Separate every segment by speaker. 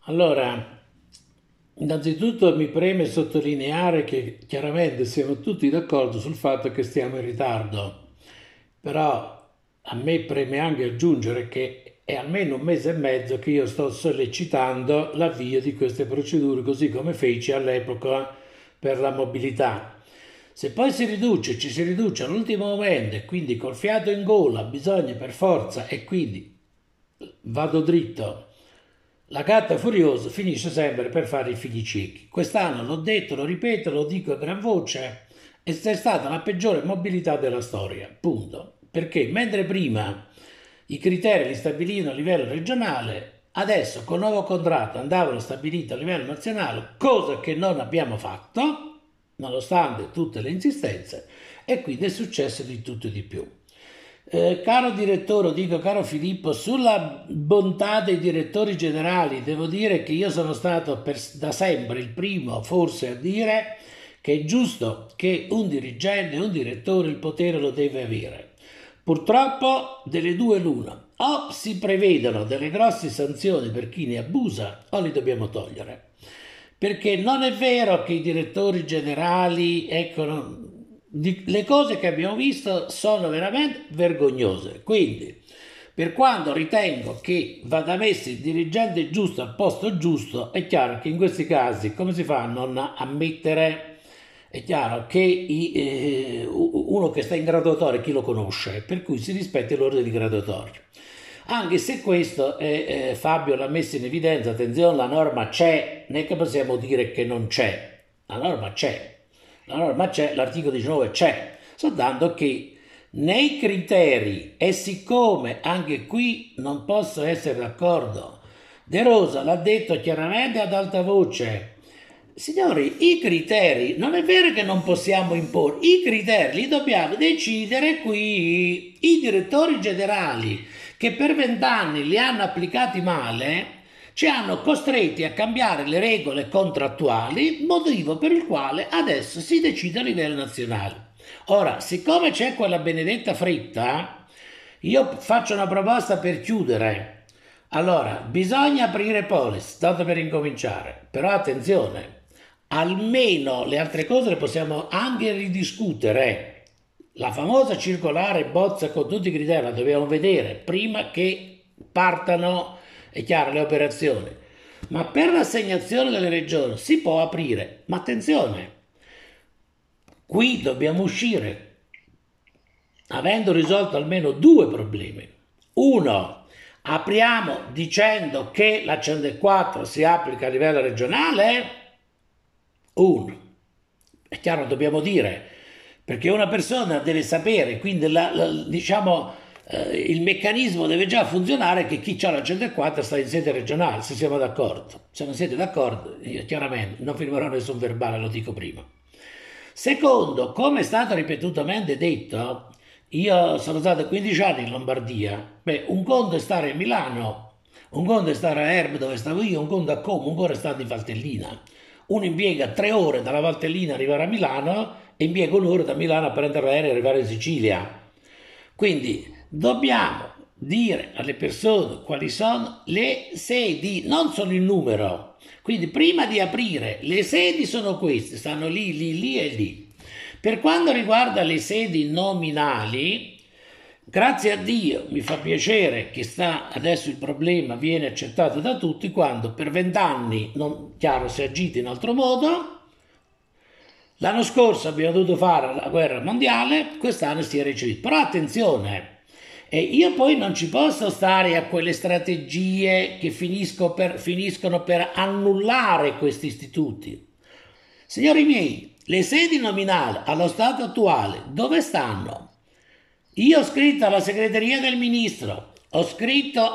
Speaker 1: Allora, innanzitutto mi preme sottolineare che chiaramente siamo tutti d'accordo sul fatto che stiamo in ritardo, però a me preme anche aggiungere che è almeno un mese e mezzo che io sto sollecitando l'avvio di queste procedure, così come feci all'epoca per la mobilità. Se poi ci si riduce all'ultimo momento e quindi col fiato in gola bisogna per forza e quindi vado dritto. La gatta furiosa finisce sempre per fare i figli ciechi. Quest'anno l'ho detto, lo ripeto, lo dico a gran voce, è stata la peggiore mobilità della storia. Punto. Perché mentre prima i criteri li stabilivano a livello regionale, adesso con nuovo contratto andavano stabiliti a livello nazionale, cosa che non abbiamo fatto, nonostante tutte le insistenze, e quindi è successo di tutto e di più. Caro direttore, dico caro Filippo, sulla bontà dei direttori generali, devo dire che io sono stato da sempre il primo forse a dire che è giusto che un dirigente, un direttore il potere lo deve avere. Purtroppo delle due l'una, o si prevedono delle grosse sanzioni per chi ne abusa o li dobbiamo togliere. Perché non è vero che i direttori generali, ecco, le cose che abbiamo visto sono veramente vergognose. Quindi, per quanto ritengo che vada messo il dirigente giusto al posto giusto, è chiaro che in questi casi come si fa a non ammettere? È chiaro che uno che sta in graduatoria chi lo conosce, per cui si rispetta l'ordine di graduatoria. Anche se questo Fabio l'ha messo in evidenza, attenzione, la norma c'è, non è che possiamo dire che non c'è, la norma c'è, l'articolo 19 c'è, soltanto che nei criteri, e siccome anche qui non posso essere d'accordo, De Rosa l'ha detto chiaramente ad alta voce, signori, i criteri, non è vero che non possiamo imporre, i criteri li dobbiamo decidere qui, i direttori generali che per 20 anni li hanno applicati male, ci hanno costretti a cambiare le regole contrattuali, motivo per il quale adesso si decide a livello nazionale. Ora, siccome c'è quella benedetta fretta, io faccio una proposta per chiudere. Allora, bisogna aprire Polis, tanto per incominciare, però attenzione, almeno le altre cose le possiamo anche ridiscutere. La famosa circolare bozza con tutti i criteri la dobbiamo vedere prima che partano, è chiaro, le operazioni. Ma per l'assegnazione delle regioni si può aprire, ma attenzione, qui dobbiamo uscire avendo risolto almeno due problemi. Uno, apriamo dicendo che la 104 si applica a livello regionale? Uno. È chiaro, dobbiamo dire, perché una persona deve sapere, quindi diciamo, il meccanismo deve già funzionare che chi ha la 104 sta in sede regionale, se siamo d'accordo. Se non siete d'accordo, io chiaramente non firmerò nessun verbale, lo dico prima. Secondo, come è stato ripetutamente detto, io sono stato 15 anni in Lombardia, beh, un conto è stare a Milano, un conto è stare a Erbe dove stavo io, un conto a Como, un conto è stare in Valtellina. Uno impiega 3 ore dalla Valtellina ad arrivare a Milano e impiega un'ora da Milano a prendere l'aereo e arrivare in Sicilia. Quindi dobbiamo dire alle persone quali sono le sedi, non solo il numero. Quindi prima di aprire, le sedi sono queste, stanno lì, lì, lì e lì. Per quanto riguarda le sedi nominali, grazie a Dio mi fa piacere che adesso il problema viene accettato da tutti quando per 20 anni, non, chiaro, si agita in altro modo. L'anno scorso abbiamo dovuto fare la guerra mondiale, quest'anno si è recepito. Però attenzione, io poi non ci posso stare a quelle strategie che finiscono per annullare questi istituti. Signori miei, le sedi nominali allo stato attuale dove stanno? Io ho scritto alla segreteria del ministro, ho scritto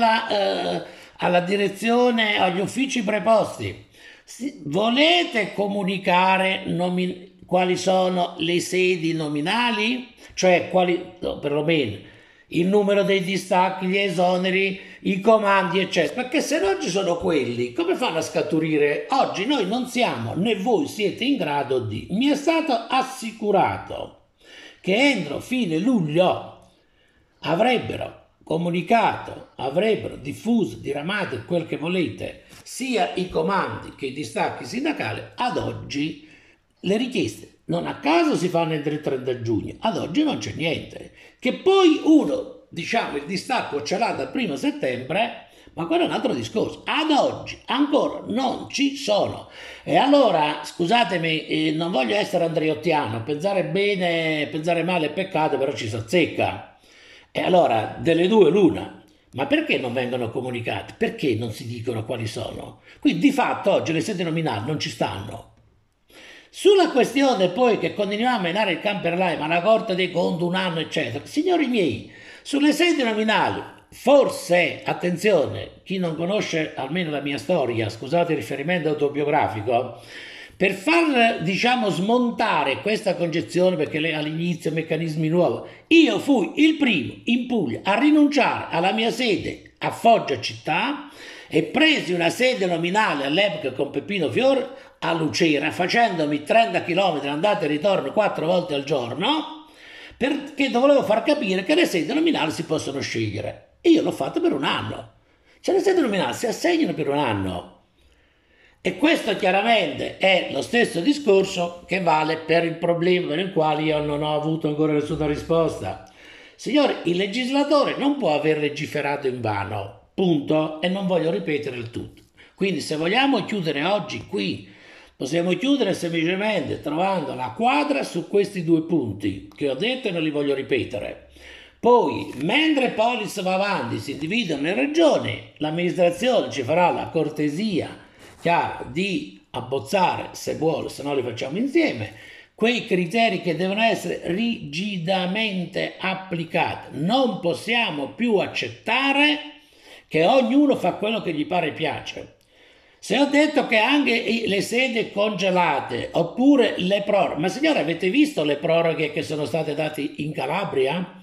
Speaker 1: alla direzione, agli uffici preposti. Volete comunicare quali sono le sedi nominali? Cioè, no, perlomeno il numero dei distacchi, gli esoneri, i comandi, eccetera. Perché se non ci sono quelli, come fanno a scaturire? Oggi noi non siamo, né voi siete in grado di. Mi è stato assicurato che entro fine luglio avrebbero comunicato, avrebbero diffuso, diramato quel che volete, sia i comandi che i distacchi sindacali, ad oggi le richieste non a caso si fanno entro il 30 giugno, ad oggi non c'è niente. Che poi uno, diciamo, il distacco ce l'ha dal 1° settembre, ma quello è un altro discorso. Ad oggi ancora non ci sono. E allora, scusatemi, non voglio essere andreottiano, pensare bene, pensare male è peccato, però ci si azzecca. E allora, delle due l'una. Ma perché non vengono comunicati? Perché non si dicono quali sono? Quindi di fatto oggi le sedi nominali non ci stanno. Sulla questione poi che continuiamo a menare il camperlai, ma la Corte dei Conti un anno, eccetera, signori miei, sulle sedi nominali, forse, attenzione, chi non conosce almeno la mia storia, scusate il riferimento autobiografico, per far, diciamo, smontare questa concezione, perché all'inizio meccanismi nuovi, io fui il primo in Puglia a rinunciare alla mia sede a Foggia città e presi una sede nominale all'epoca con Peppino Fiore a Lucera, facendomi 30 km andata e ritorno 4 volte al giorno, perché volevo far capire che le sedi nominali si possono scegliere. E io l'ho fatto per un anno. Cioè le sedi nominali si assegnano per un anno. E questo chiaramente è lo stesso discorso che vale per il problema per il quale io non ho avuto ancora nessuna risposta. Signori, il legislatore non può aver legiferato in vano, punto, e non voglio ripetere il tutto. Quindi se vogliamo chiudere oggi qui, possiamo chiudere semplicemente trovando la quadra su questi due punti che ho detto e non li voglio ripetere. Poi, mentre Polis va avanti, si individuano le regioni, l'amministrazione ci farà la cortesia, chiaro, di abbozzare se vuole, se no li facciamo insieme, quei criteri che devono essere rigidamente applicati. Non possiamo più accettare che ognuno fa quello che gli pare e piace. Se ho detto che anche le sedi congelate oppure le proroghe, ma signore, avete visto le proroghe che sono state date in Calabria?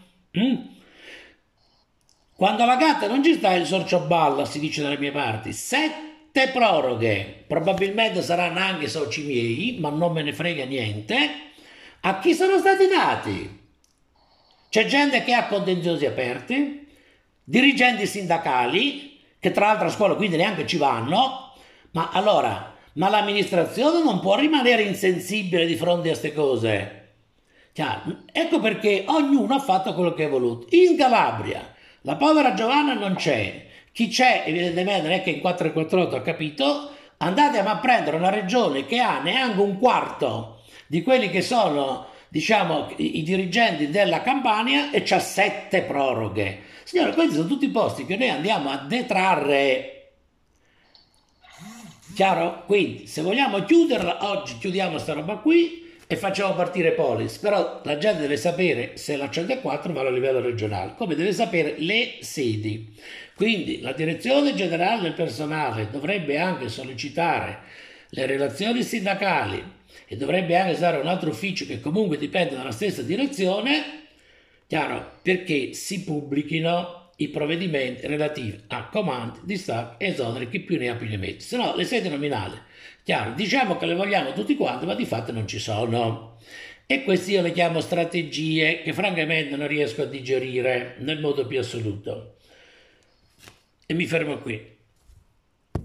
Speaker 1: Quando la gatta non ci sta il sorcio balla, si dice dalle mie parti. 7 proroghe, probabilmente saranno anche soci miei, ma non me ne frega niente. A chi sono stati dati? C'è gente che ha contenziosi aperti, dirigenti sindacali, che tra l'altro a scuola quindi neanche ci vanno. Ma allora, ma l'amministrazione non può rimanere insensibile di fronte a queste cose. Chiaro? Ecco perché ognuno ha fatto quello che ha voluto. In Calabria la povera Giovanna non c'è. Chi c'è, evidentemente, non è che in 448 ha capito. Andate a prendere una regione che ha neanche un quarto di quelli che sono, diciamo, i dirigenti della Campania e c'ha 7 proroghe. Signore, questi sono tutti posti che noi andiamo a detrarre. Chiaro? Quindi, se vogliamo chiuderla, oggi chiudiamo sta roba qui e facciamo partire Polis. Però la gente deve sapere se la 104 va a livello regionale, come deve sapere le sedi. Quindi la direzione generale del personale dovrebbe anche sollecitare le relazioni sindacali e dovrebbe anche usare un altro ufficio che comunque dipende dalla stessa direzione, chiaro, perché si pubblichino i provvedimenti relativi a comandi, distacchi, esoneri, chi più ne ha più ne mette. Se no le sedi nominali, chiaro, diciamo che le vogliamo tutti quanti, ma di fatto non ci sono. E queste io le chiamo strategie che francamente non riesco a digerire nel modo più assoluto. E mi fermo qui.